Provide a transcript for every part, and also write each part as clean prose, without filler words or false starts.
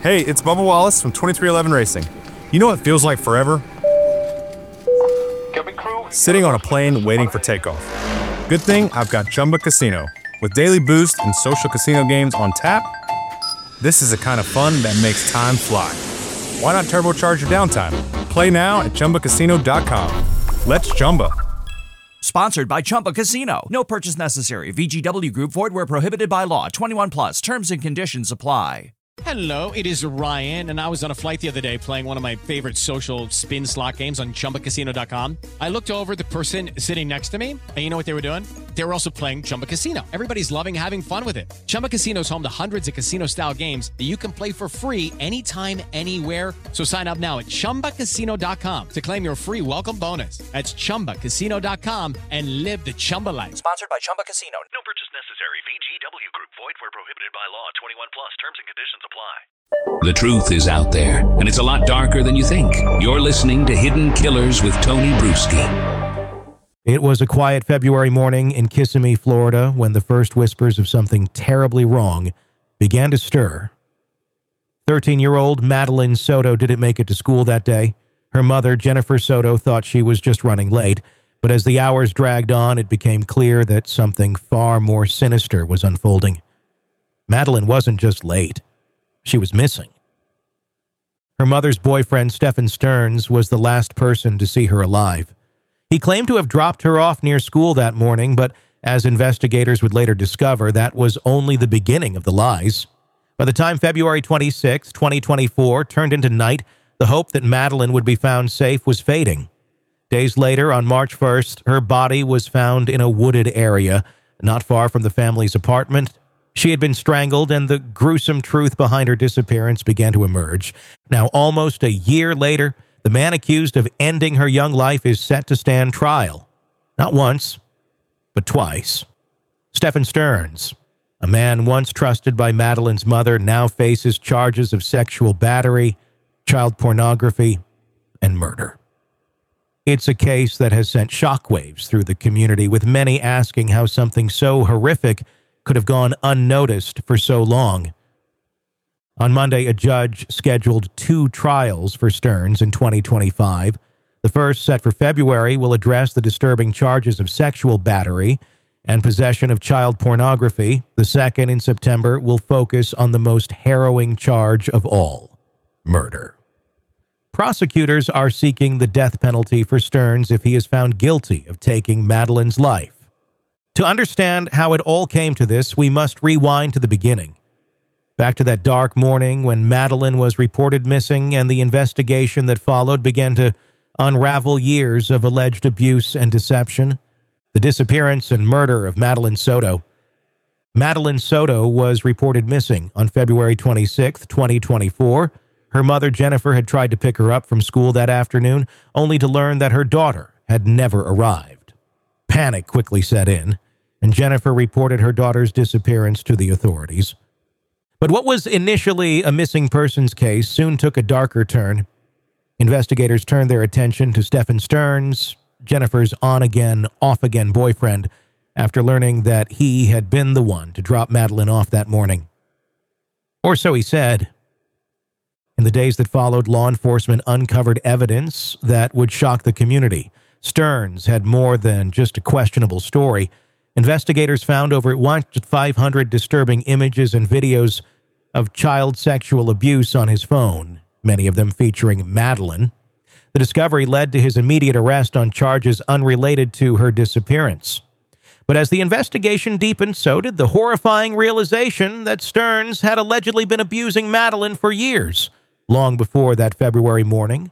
Hey, it's Bubba Wallace from 2311 Racing. You know what feels like forever? Sitting on a plane waiting for takeoff. Good thing I've got Chumba Casino. With daily boost and social casino games on tap, this is the kind of fun that makes time fly. Why not turbocharge your downtime? Play now at ChumbaCasino.com. Let's Chumba. Sponsored by Chumba Casino. No purchase necessary. VGW Group. Void where prohibited by law. 21 plus. Terms and conditions apply. Hello, it is Ryan, and I was on a flight the other day playing one of my favorite social spin slot games on ChumbaCasino.com. I looked over at the person sitting next to me, and you know what they were doing? They were also playing Chumba Casino. Everybody's loving having fun with it. Chumba Casino is home to hundreds of casino-style games that you can play for free anytime, anywhere. So sign up now at ChumbaCasino.com to claim your free welcome bonus. That's ChumbaCasino.com and live the Chumba life. Sponsored by Chumba Casino. No purchase necessary. VGW Group. Void where prohibited by law. 21 plus. Terms and conditions apply. The truth is out there, and it's a lot darker than you think. You're listening to Hidden Killers with Tony Bruschi. It was a quiet February morning in Kissimmee, Florida, when the first whispers of something terribly wrong began to stir. 13-year-old Madeline Soto didn't make it to school that day. Her mother, Jennifer Soto, thought she was just running late, but as the hours dragged on, it became clear that something far more sinister was unfolding. Madeline wasn't just late. She was missing. Her mother's boyfriend, Stephen Stearns, was the last person to see her alive. He claimed to have dropped her off near school that morning, but as investigators would later discover, that was only the beginning of the lies. By the time February 26, 2024 turned into night, the hope that Madeline would be found safe was fading. Days later, on March 1st, her body was found in a wooded area, not far from the family's apartment. She had been strangled, and the gruesome truth behind her disappearance began to emerge. Now, almost a year later, the man accused of ending her young life is set to stand trial. Not once, but twice. Stephen Stearns, a man once trusted by Madeline's mother, now faces charges of sexual battery, child pornography, and murder. It's a case that has sent shockwaves through the community, with many asking how something so horrific could have gone unnoticed for so long. On Monday, a judge scheduled 2 trials for Stearns in 2025. The first, set for February, will address the disturbing charges of sexual battery and possession of child pornography. The second, in September, will focus on the most harrowing charge of all, murder. Prosecutors are seeking the death penalty for Stearns if he is found guilty of taking Madeline's life. To understand how it all came to this, we must rewind to the beginning. Back to that dark morning when Madeline was reported missing and the investigation that followed began to unravel years of alleged abuse and deception. The disappearance and murder of Madeline Soto. Madeline Soto was reported missing on February 26, 2024. Her mother, Jennifer, had tried to pick her up from school that afternoon, only to learn that her daughter had never arrived. Panic quickly set in, and Jennifer reported her daughter's disappearance to the authorities. But what was initially a missing persons case soon took a darker turn. Investigators turned their attention to Stephen Stearns, Jennifer's on-again, off-again boyfriend, after learning that he had been the one to drop Madeline off that morning. Or so he said. In the days that followed, law enforcement uncovered evidence that would shock the community. Stearns had more than just a questionable story. Investigators found over 500 disturbing images and videos of child sexual abuse on his phone, many of them featuring Madeline. The discovery led to his immediate arrest on charges unrelated to her disappearance. But as the investigation deepened, so did the horrifying realization that Stearns had allegedly been abusing Madeline for years, long before that February morning.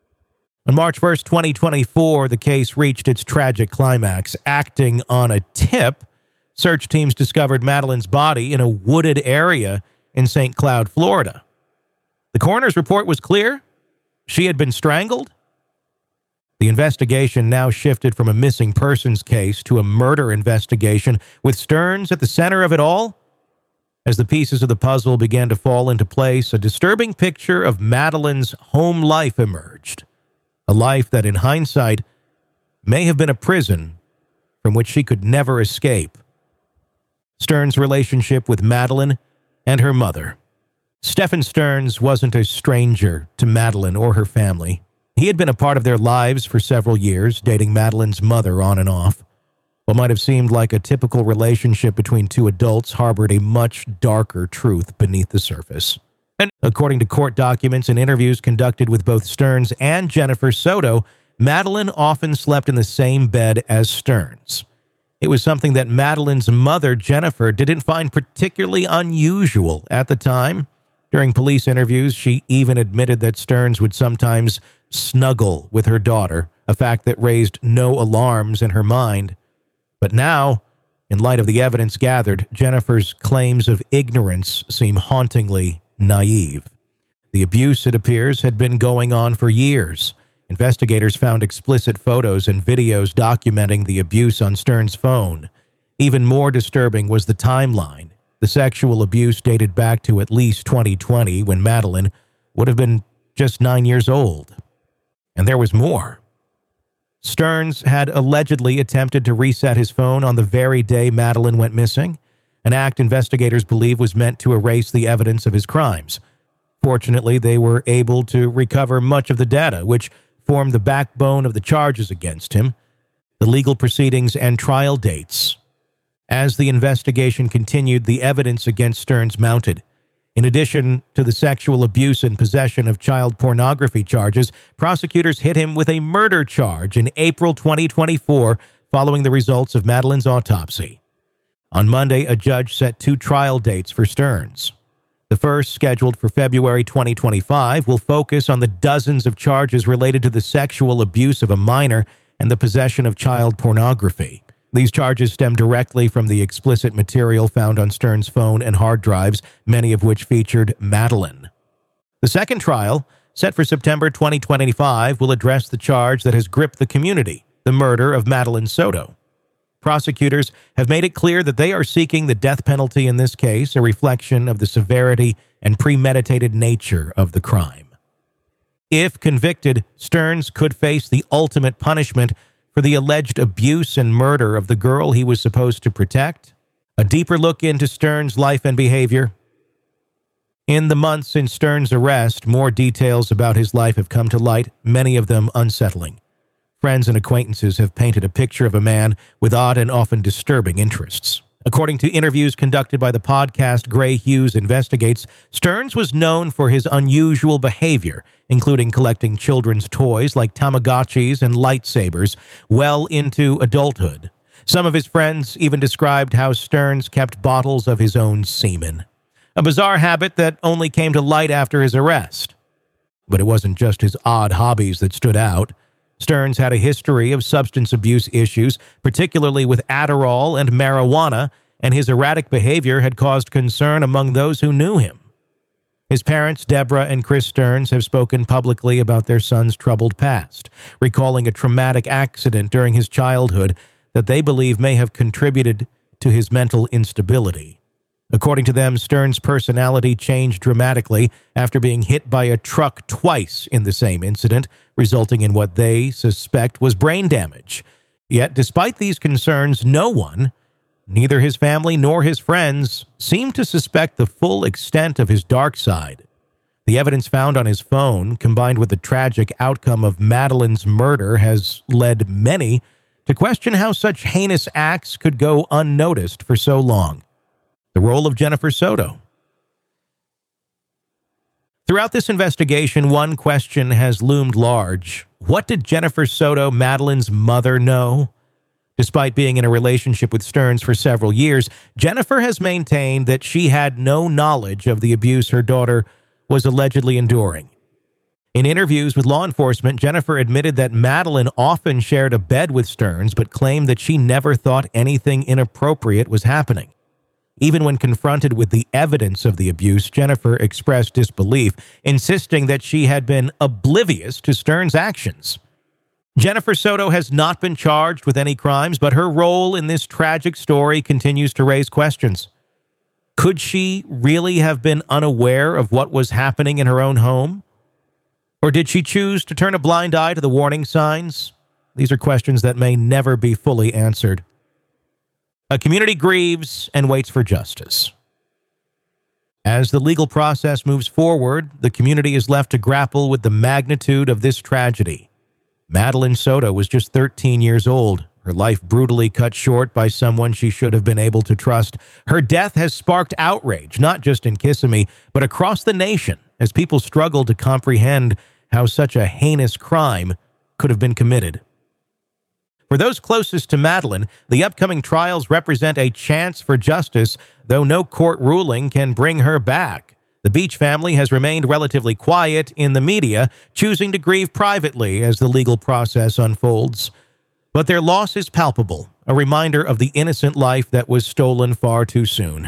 On March 1st, 2024, the case reached its tragic climax. Acting on a tip, search teams discovered Madeline's body in a wooded area in St. Cloud, Florida. The coroner's report was clear. She had been strangled. The investigation now shifted from a missing persons case to a murder investigation, with Stearns at the center of it all. As the pieces of the puzzle began to fall into place, a disturbing picture of Madeline's home life emerged. A life that, in hindsight, may have been a prison from which she could never escape. Stearns' relationship with Madeline and her mother Stephen Stearns wasn't a stranger to Madeleine or her family. He had been a part of their lives for several years, dating Madeleine's mother on and off. What might have seemed like a typical relationship between two adults harbored a much darker truth beneath the surface. And according to court documents and interviews conducted with both Stearns and Jennifer Soto, Madeleine often slept in the same bed as Stearns. It was something that Madeleine's mother, Jennifer, didn't find particularly unusual at the time. During police interviews, she even admitted that Stearns would sometimes snuggle with her daughter, a fact that raised no alarms in her mind. But now, in light of the evidence gathered, Jennifer's claims of ignorance seem hauntingly naive. The abuse, it appears, had been going on for years. Investigators found explicit photos and videos documenting the abuse on Stearns' phone. Even more disturbing was the timeline. The sexual abuse dated back to at least 2020, when Madeleine would have been just 9 years old. And there was more. Stearns had allegedly attempted to reset his phone on the very day Madeleine went missing, an act investigators believe was meant to erase the evidence of his crimes. Fortunately, they were able to recover much of the data, which formed the backbone of the charges against him, the legal proceedings and trial dates. As the investigation continued, the evidence against Stearns mounted. In addition to the sexual abuse and possession of child pornography charges, prosecutors hit him with a murder charge in April 2024 following the results of Madeleine's autopsy. On Monday, a judge set 2 trial dates for Stearns. The first, scheduled for February 2025, will focus on the dozens of charges related to the sexual abuse of a minor and the possession of child pornography. These charges stem directly from the explicit material found on Stearns' phone and hard drives, many of which featured Madeleine. The second trial, set for September 2025, will address the charge that has gripped the community, the murder of Madeleine Soto. Prosecutors have made it clear that they are seeking the death penalty in this case, a reflection of the severity and premeditated nature of the crime. If convicted, Stearns could face the ultimate punishment for the alleged abuse and murder of the girl he was supposed to protect. A deeper look into Stearns' life and behavior. In the months since Stearns' arrest, more details about his life have come to light, many of them unsettling. Friends and acquaintances have painted a picture of a man with odd and often disturbing interests. According to interviews conducted by the podcast Gray Hughes Investigates, Stearns was known for his unusual behavior, including collecting children's toys like Tamagotchis and lightsabers, well into adulthood. Some of his friends even described how Stearns kept bottles of his own semen, a bizarre habit that only came to light after his arrest. But it wasn't just his odd hobbies that stood out. Stearns had a history of substance abuse issues, particularly with Adderall and marijuana, and his erratic behavior had caused concern among those who knew him. His parents, Deborah and Chris Stearns, have spoken publicly about their son's troubled past, recalling a traumatic accident during his childhood that they believe may have contributed to his mental instability. According to them, Stearns' personality changed dramatically after being hit by a truck twice in the same incident, resulting in what they suspect was brain damage. Yet, despite these concerns, no one, neither his family nor his friends, seemed to suspect the full extent of his dark side. The evidence found on his phone, combined with the tragic outcome of Madeleine's murder, has led many to question how such heinous acts could go unnoticed for so long. The role of Jennifer Soto. Throughout this investigation, one question has loomed large. What did Jennifer Soto, Madeleine's mother, know? Despite being in a relationship with Stearns for several years, Jennifer has maintained that she had no knowledge of the abuse her daughter was allegedly enduring. In interviews with law enforcement, Jennifer admitted that Madeleine often shared a bed with Stearns, but claimed that she never thought anything inappropriate was happening. Even when confronted with the evidence of the abuse, Jennifer expressed disbelief, insisting that she had been oblivious to Stearns' actions. Jennifer Soto has not been charged with any crimes, but her role in this tragic story continues to raise questions. Could she really have been unaware of what was happening in her own home? Or did she choose to turn a blind eye to the warning signs? These are questions that may never be fully answered. A community grieves and waits for justice. As the legal process moves forward, the community is left to grapple with the magnitude of this tragedy. Madeline Soto was just 13 years old, her life brutally cut short by someone she should have been able to trust. Her death has sparked outrage, not just in Kissimmee, but across the nation, as people struggle to comprehend how such a heinous crime could have been committed. For those closest to Madeline, the upcoming trials represent a chance for justice, though no court ruling can bring her back. The Beach family has remained relatively quiet in the media, choosing to grieve privately as the legal process unfolds. But their loss is palpable, a reminder of the innocent life that was stolen far too soon.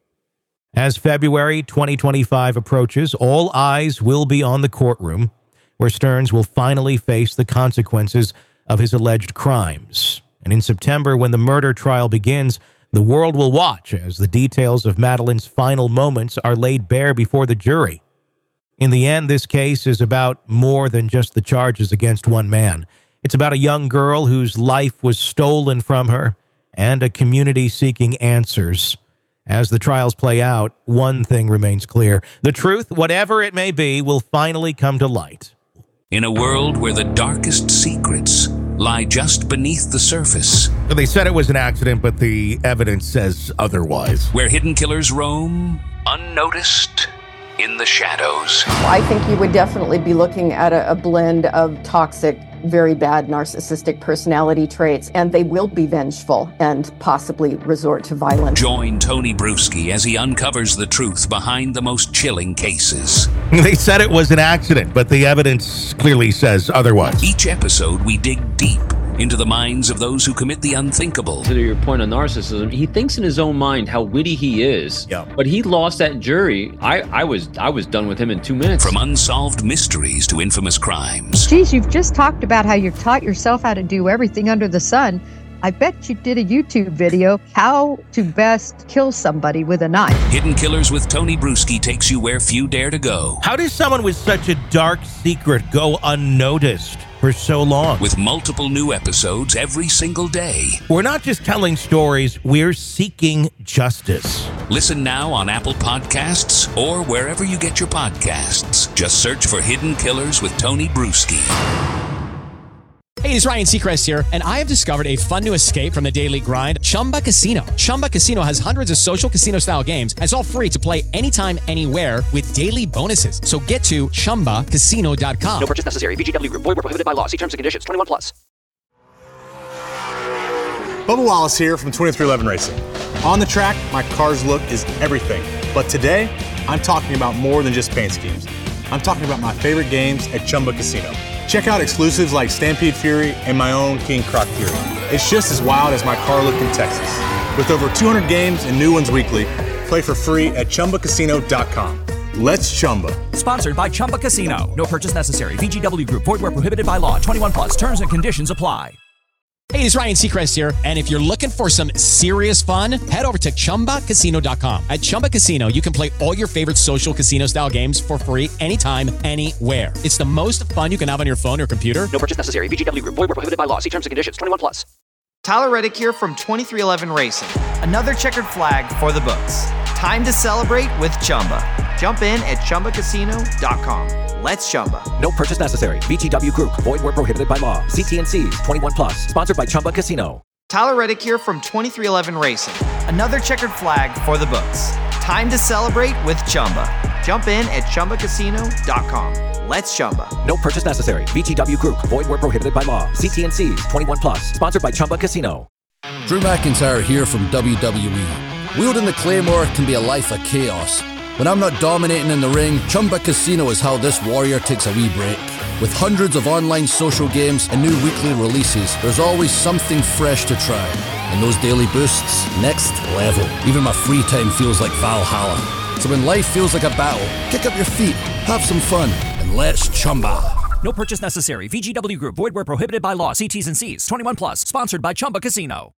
As February 2025 approaches, all eyes will be on the courtroom, where Stearns will finally face the consequences of his alleged crimes. And in September, when the murder trial begins, the world will watch as the details of Madeline's final moments are laid bare before the jury. In the end, this case is about more than just the charges against one man. It's about a young girl whose life was stolen from her and a community seeking answers. As the trials play out, one thing remains clear. The truth, whatever it may be, will finally come to light. In a world where the darkest secrets lie just beneath the surface. They said it was an accident, but the evidence says otherwise. Where hidden killers roam, unnoticed, in the shadows. I think you would definitely be looking at a blend of toxic, very bad narcissistic personality traits, and they will be vengeful and possibly resort to violence. Join Tony Bruschi as he uncovers the truth behind the most chilling cases. They said it was an accident, but the evidence clearly says otherwise. Each episode, we dig deep into the minds of those who commit the unthinkable. To your point on narcissism, he thinks in his own mind how witty he is. Yeah. But he lost that jury. I was done with him in 2 minutes. From unsolved mysteries to infamous crimes. Geez, you've just talked about how you taught yourself how to do everything under the sun. I bet you did a YouTube video, how to best kill somebody with a knife. Hidden Killers with Tony Bruschi takes you where few dare to go. How does someone with such a dark secret go unnoticed for so long? With multiple new episodes every single day. We're not just telling stories, we're seeking justice. Listen now on Apple Podcasts or wherever you get your podcasts. Just search for Hidden Killers with Tony Bruschi. Hey, it's Ryan Seacrest here, and I have discovered a fun new escape from the daily grind, Chumba Casino. Chumba Casino has hundreds of social casino-style games, and it's all free to play anytime, anywhere with daily bonuses. So get to ChumbaCasino.com. No purchase necessary. VGW Group. Void where prohibited by law. See terms and conditions. 21 plus. Bubba Wallace here from 2311 Racing. On the track, my car's look is everything. But today, I'm talking about more than just paint schemes. I'm talking about my favorite games at Chumba Casino. Check out exclusives like Stampede Fury and my own King Croc Fury. It's just as wild as my car look in Texas. With over 200 games and new ones weekly, play for free at ChumbaCasino.com. Let's Chumba. Sponsored by Chumba Casino. No purchase necessary. VGW Group. Void where prohibited by law. 21 plus. Terms and conditions apply. Hey, it's Ryan Seacrest here, and if you're looking for some serious fun, head over to ChumbaCasino.com. At Chumba Casino, you can play all your favorite social casino-style games for free anytime, anywhere. It's the most fun you can have on your phone or computer. No purchase necessary. VGW Group. Void where prohibited by law. See terms and conditions. 21 plus. Tyler Reddick here from 2311 Racing. Another checkered flag for the books. Time to celebrate with Chumba. Jump in at ChumbaCasino.com. Let's Chumba. No purchase necessary. VGW Group. Void where prohibited by law. See T&Cs. 21 plus. Sponsored by Chumba Casino. Tyler Reddick here from 2311 Racing. Another checkered flag for the books. Time to celebrate with Chumba. Jump in at ChumbaCasino.com. Let's Chumba. No purchase necessary. VGW Group. Void where prohibited by law. See T&Cs. 21 plus. Sponsored by Chumba Casino. Drew McIntyre here from WWE. Wielding the Claymore can be a life of chaos. When I'm not dominating in the ring, Chumba Casino is how this warrior takes a wee break. With hundreds of online social games and new weekly releases, there's always something fresh to try. And those daily boosts, next level. Even my free time feels like Valhalla. So when life feels like a battle, kick up your feet, have some fun, and let's Chumba. No purchase necessary. VGW Group. Void where prohibited by law. See T's and C's. 21 plus. Sponsored by Chumba Casino.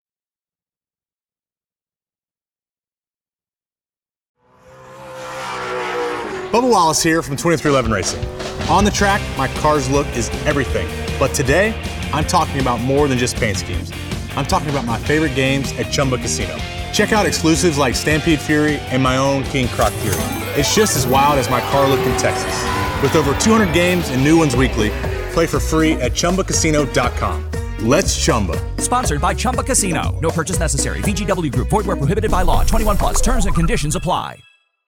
Bubba Wallace here from 2311 Racing. On the track, my car's look is everything. But today, I'm talking about more than just paint schemes. I'm talking about my favorite games at Chumba Casino. Check out exclusives like Stampede Fury and my own King Croc Fury. It's just as wild as my car looked in Texas. With over 200 games and new ones weekly, play for free at ChumbaCasino.com. Let's Chumba. Sponsored by Chumba Casino. No purchase necessary. VGW Group. Void where prohibited by law. 21 plus. Terms and conditions apply.